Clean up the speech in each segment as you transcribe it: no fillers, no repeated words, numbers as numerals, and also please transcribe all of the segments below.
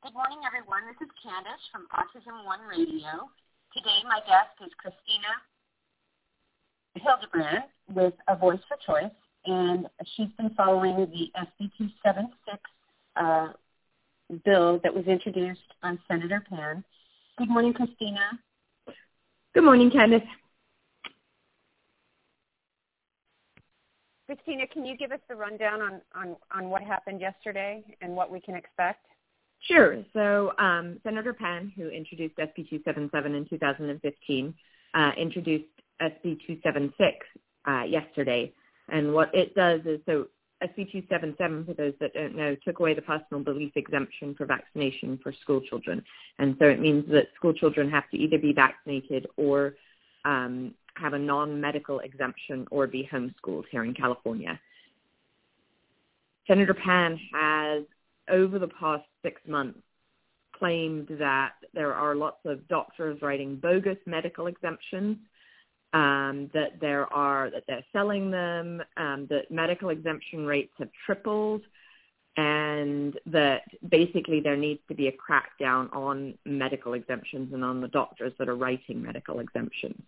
Good morning, everyone. This is Candace from Autism One Radio. Today, my guest is Christina Hildebrand with A Voice for Choice, and she's been following the SB 276 bill that was introduced on Senator Pan. Good morning, Christina. Good morning, Candace. Christina, can you give us the rundown on what happened yesterday and what we can expect? Sure. So Senator Pan, who introduced SB 277 in 2015, introduced SB 276 yesterday. And what it does is, so SB 277, for those that don't know, took away the personal belief exemption for vaccination for school children. And so it means that school children have to either be vaccinated or have a non-medical exemption or be homeschooled here in California. Senator Pan has, over the past 6 months, claimed that there are lots of doctors writing bogus medical exemptions, that they're selling them, that medical exemption rates have tripled, and that basically there needs to be a crackdown on medical exemptions and on the doctors that are writing medical exemptions.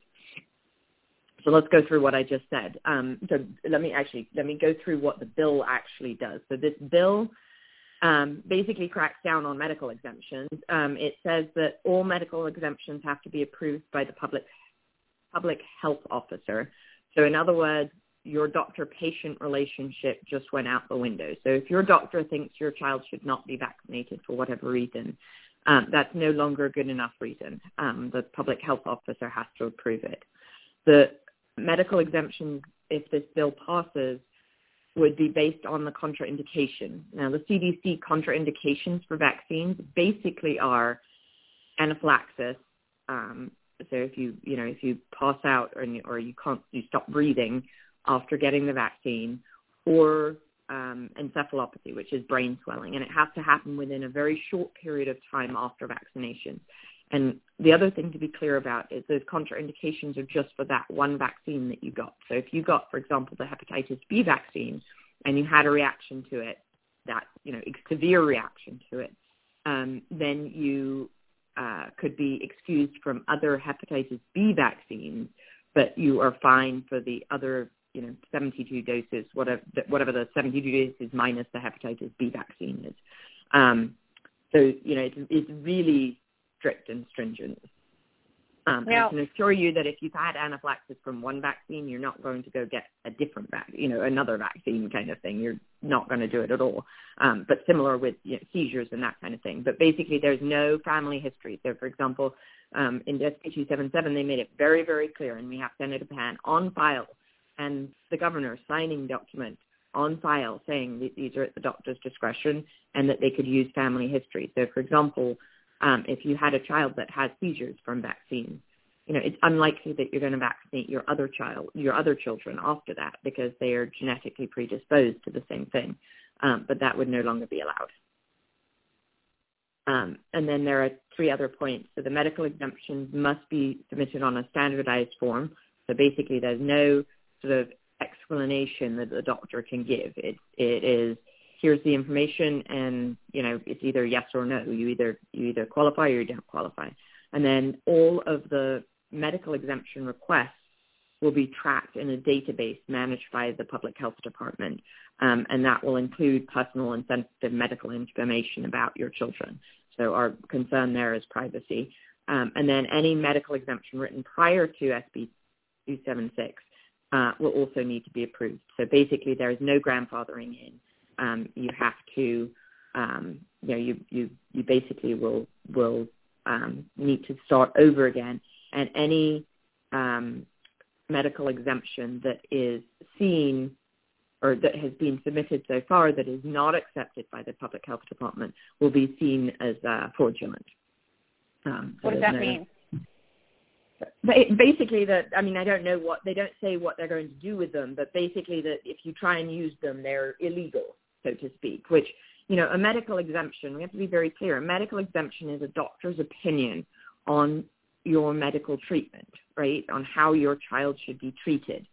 So let's go through what I just said. So let me go through what the bill actually does. So this bill basically cracks down on medical exemptions. It says that all medical exemptions have to be approved by the public health officer. So in other words, your doctor-patient relationship just went out the window. So if your doctor thinks your child should not be vaccinated for whatever reason, that's no longer a good enough reason. The public health officer has to approve it. The medical exemption, if this bill passes, would be based on the contraindication. Now, the CDC contraindications for vaccines basically are anaphylaxis. So if you pass out or you stop breathing after getting the vaccine, or encephalopathy, which is brain swelling, and it has to happen within a very short period of time after vaccination. And the other thing to be clear about is those contraindications are just for that one vaccine that you got. So if you got, for example, the hepatitis B vaccine and you had a reaction to it, a severe reaction to it, then you could be excused from other hepatitis B vaccines, but you are fine for the other 72 doses, whatever the 72 doses minus the hepatitis B vaccine is. So it's really strict and stringent. I can assure you that if you've had anaphylaxis from one vaccine, you're not going to go get a different another vaccine kind of thing. You're not going to do it at all. But similar with seizures and that kind of thing. But basically, there's no family history. So, for example, in SB 277, they made it very, very clear, and we have Senator Pan on file and the governor signing document on file saying that these are at the doctor's discretion and that they could use family history. So, for example, if you had a child that has seizures from vaccines, it's unlikely that you're going to vaccinate your other children after that because they are genetically predisposed to the same thing. But that would no longer be allowed. And then there are 3 other points. So the medical exemptions must be submitted on a standardized form. So basically there's no sort of explanation that the doctor can give. It is, here's the information, and it's either yes or no. You either qualify or you don't qualify. And then all of the medical exemption requests will be tracked in a database managed by the Public Health Department, and that will include personal and sensitive medical information about your children. So our concern there is privacy. And then any medical exemption written prior to SB 276 will also need to be approved. So basically, there is no grandfathering in. You have to, you basically will need to start over again. And any medical exemption that is seen or that has been submitted so far that is not accepted by the Public Health Department will be seen as fraudulent. What does that mean? Basically, I don't know they don't say what they're going to do with them, but basically that if you try and use them, they're illegal, so to speak, which, a medical exemption, we have to be very clear, a medical exemption is a doctor's opinion on your medical treatment, right, on how your child should be treated.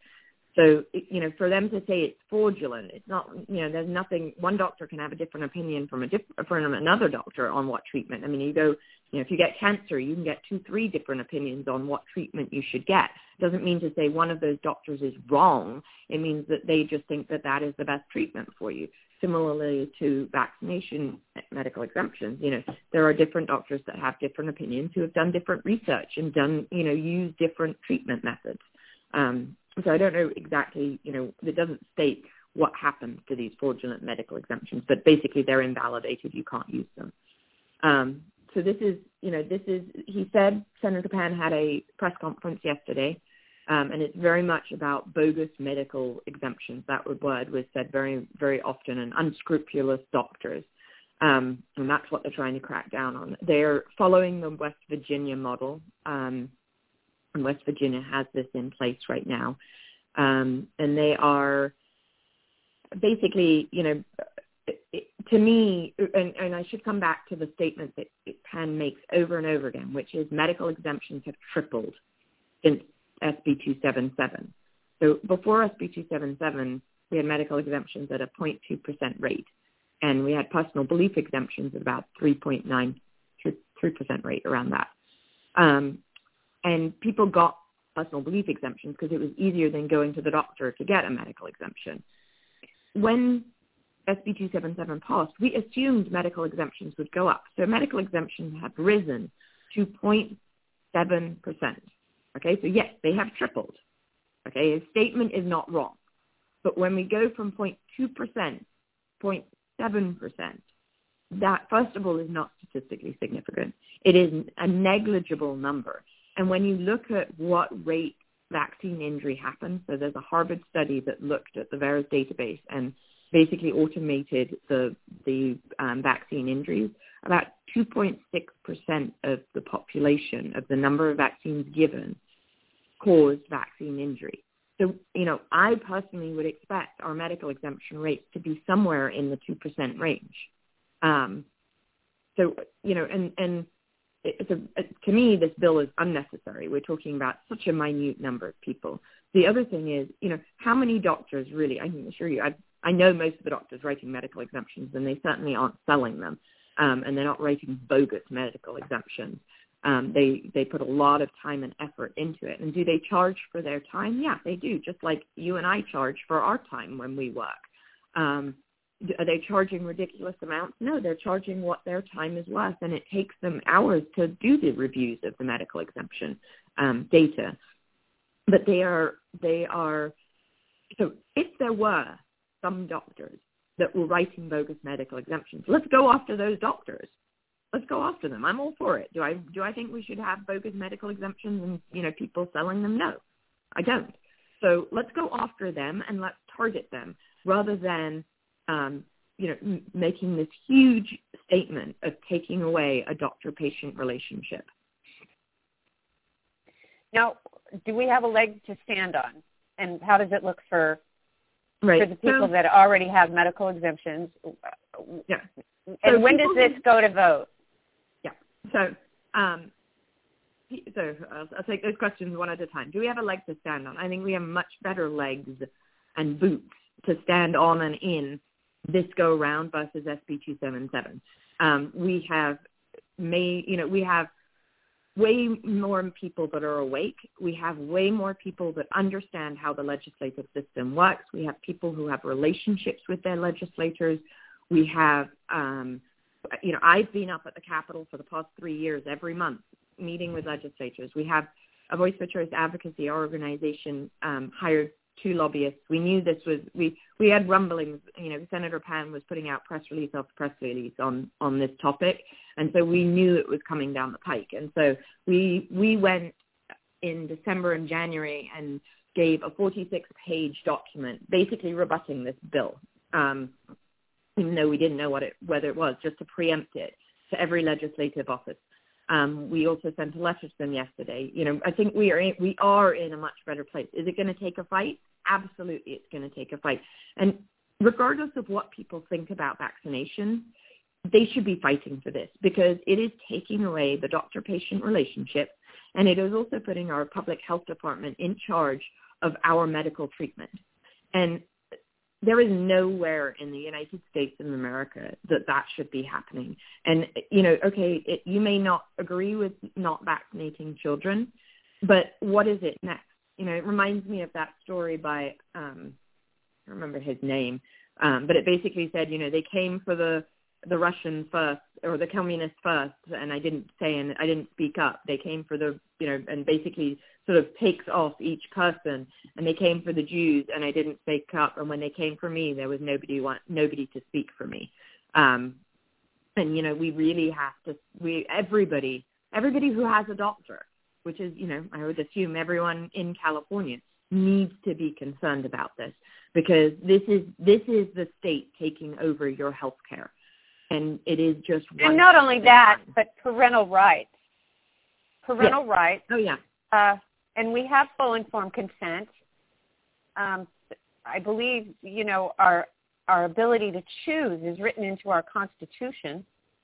So, for them to say it's fraudulent, it's not, there's nothing, one doctor can have a different opinion from another doctor on what treatment. I mean, you go, if you get cancer, you can get 2-3 different opinions on what treatment you should get. It doesn't mean to say one of those doctors is wrong. It means that they just think that that is the best treatment for you. Similarly to vaccination medical exemptions, there are different doctors that have different opinions who have done different research and use different treatment methods. So I don't know exactly, it doesn't state what happened to these fraudulent medical exemptions, but basically they're invalidated. You can't use them. So this is, he said, Senator Pan had a press conference yesterday, and it's very much about bogus medical exemptions. That word was said very, very often, and unscrupulous doctors. And that's what they're trying to crack down on. They're following the West Virginia model, and West Virginia has this in place right now. And they are basically, to me, and I should come back to the statement that Pan makes over and over again, which is medical exemptions have tripled since SB 277. So before SB 277, we had medical exemptions at a 0.2% rate, and we had personal belief exemptions at about 3.9% rate, around that. And people got personal belief exemptions because it was easier than going to the doctor to get a medical exemption. When SB 277 passed, we assumed medical exemptions would go up. So medical exemptions have risen to 0.7%. Okay, so yes, they have tripled. Okay, his statement is not wrong. But when we go from 0.2%, 0.7%, that, first of all, is not statistically significant. It is a negligible number. And when you look at what rate vaccine injury happens, so there's a Harvard study that looked at the VAERS database and basically automated the vaccine injuries, about 2.6% of the population, of the number of vaccines given, caused vaccine injury. So, I personally would expect our medical exemption rates to be somewhere in the 2% range. To me, this bill is unnecessary. We're talking about such a minute number of people. The other thing is, how many doctors really, I can assure you, I know most of the doctors writing medical exemptions, and they certainly aren't selling them, and they're not writing bogus medical exemptions. They put a lot of time and effort into it. And do they charge for their time? Yeah, they do, just like you and I charge for our time when we work. Are they charging ridiculous amounts? No, they're charging what their time is worth, and it takes them hours to do the reviews of the medical exemption data. But they are. So if there were some doctors that were writing bogus medical exemptions, let's go after those doctors. Let's go after them. I'm all for it. Do I think we should have bogus medical exemptions and people selling them? No, I don't. So let's go after them and let's target them rather than making this huge statement of taking away a doctor-patient relationship. Now, do we have a leg to stand on? And how does it look for the people that already have medical exemptions? Yeah. And when does this go to vote? Yeah. So I'll take those questions one at a time. Do we have a leg to stand on? I think we have much better legs and boots to stand on and in this go around versus SB 277. We have way more people that are awake. We have way more people that understand how the legislative system works. We have people who have relationships with their legislators. We have, I've been up at the Capitol for the past 3 years every month meeting with legislators. We have a Voice for Choice advocacy organization hired 2 lobbyists. We knew this was, we had rumblings, Senator Pan was putting out press release after press release on this topic. And so we knew it was coming down the pike. And so we went in December and January and gave a 46-page document basically rebutting this bill, even though we didn't know whether it was, just to preempt it to every legislative office. We also sent a letter to them yesterday. I think we are in a much better place. Is it going to take a fight? Absolutely, it's going to take a fight. And regardless of what people think about vaccination, they should be fighting for this because it is taking away the doctor-patient relationship, and it is also putting our public health department in charge of our medical treatment. And there is nowhere in the United States of America that should be happening. And, okay, you may not agree with not vaccinating children, but what is it next? It reminds me of that story by, I don't remember his name, but it basically said, they came for the Russians first, or the communists first, and I didn't speak up. They came for and basically sort of takes off each person, and they came for the Jews, and I didn't speak up. And when they came for me, there was nobody to speak for me. And we really have to. Everybody who has a doctor, which is I would assume everyone in California, needs to be concerned about this, because this is the state taking over your health care. And it is just one. And not only that, but parental rights. Parental rights. Oh, yeah. And we have full informed consent. I believe, our ability to choose is written into our Constitution.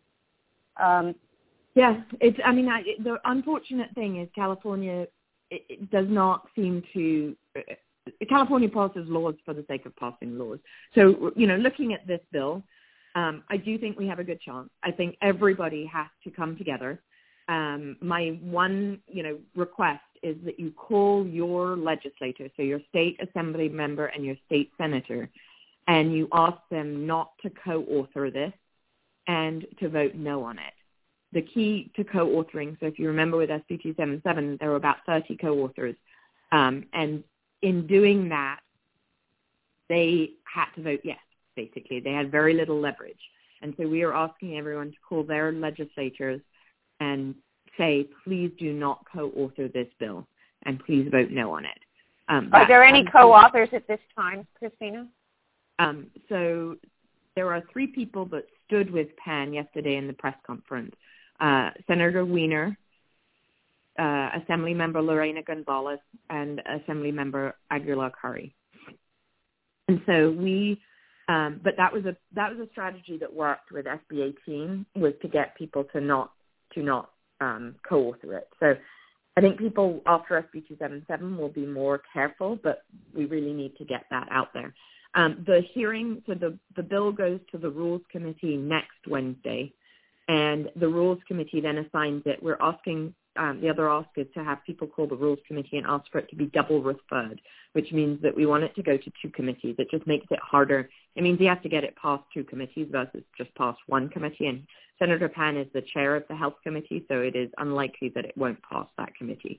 Yeah. The unfortunate thing is California, it does not seem to. California passes laws for the sake of passing laws. So, looking at this bill, I do think we have a good chance. I think everybody has to come together. My one, request is that you call your legislator, so your state assembly member and your state senator, and you ask them not to co-author this and to vote no on it. The key to co-authoring, so if you remember with SB 277, there were about 30 co-authors. And in doing that, they had to vote yes. Basically, they had very little leverage. And so we are asking everyone to call their legislators and say, please do not co-author this bill, and please vote no on it. Are there any co-authors at this time, Christina? So there are 3 people that stood with Pan yesterday in the press conference. Senator Wiener, Assemblymember Lorena Gonzalez, and Assemblymember Aguilar Curry. And so but that was a strategy that worked with SB 18, was to get people to not co-author it. So I think people after SB 277 will be more careful, but we really need to get that out there. The hearing, so the bill goes to the Rules Committee next Wednesday, and the Rules Committee then assigns it. We're asking, the other ask is to have people call the Rules Committee and ask for it to be double referred, which means that we want it to go to 2 committees. It just makes it harder. It means you have to get it past 2 committees versus just past 1 committee. And Senator Pan is the chair of the Health Committee, so it is unlikely that it won't pass that committee.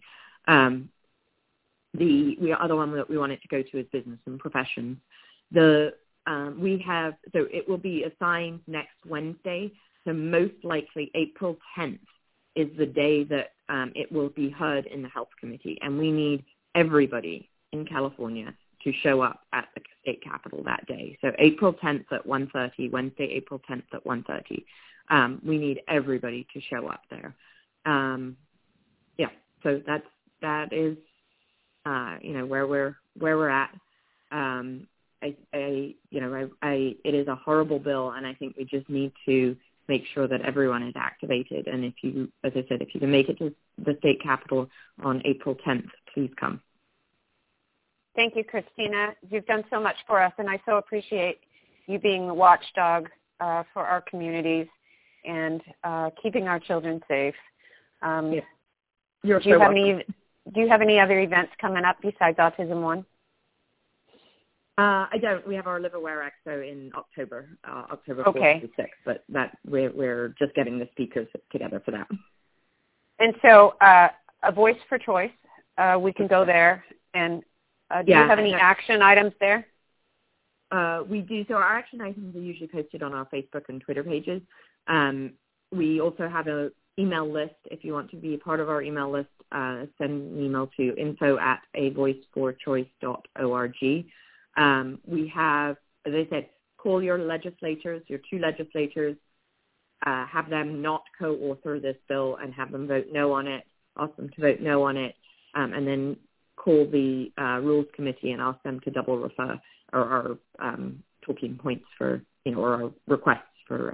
The other one that we want it to go to is Business and Professions. So it will be assigned next Wednesday. So most likely April 10th is the day that it will be heard in the Health Committee. And we need everybody in California to show up at the state capitol that day. So April 10th at 1:30, Wednesday, April 10th at 1:30. We need everybody to show up there. So that is where we're at. It is a horrible bill, and I think we just need to make sure that everyone is activated. And if you can make it to the state capitol on April 10th, please come. Thank you, Christina. You've done so much for us, and I so appreciate you being the watchdog for our communities and keeping our children safe. You're do you have any other events coming up besides Autism One? I don't. We have our Liverware Expo in October 4th to 6th, but that we're just getting the speakers together for that. And so, A Voice for Choice, we can go there. And do you have any action items there? We do. So our action items are usually posted on our Facebook and Twitter pages. We also have an email list. If you want to be a part of our email list, send an email to info@avoiceforchoice.org. We have, as I said, call your legislators, your 2 legislators, have them not co-author this bill and have them vote no on it, ask them to vote no on it, and then call the Rules Committee and ask them to double refer our talking points for, or our requests for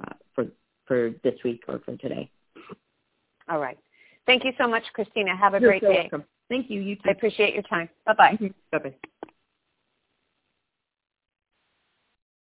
this week or for today. All right. Thank you so much, Christina. Have a great day. Welcome. Thank you. You too. I appreciate your time. Bye-bye. Bye-bye.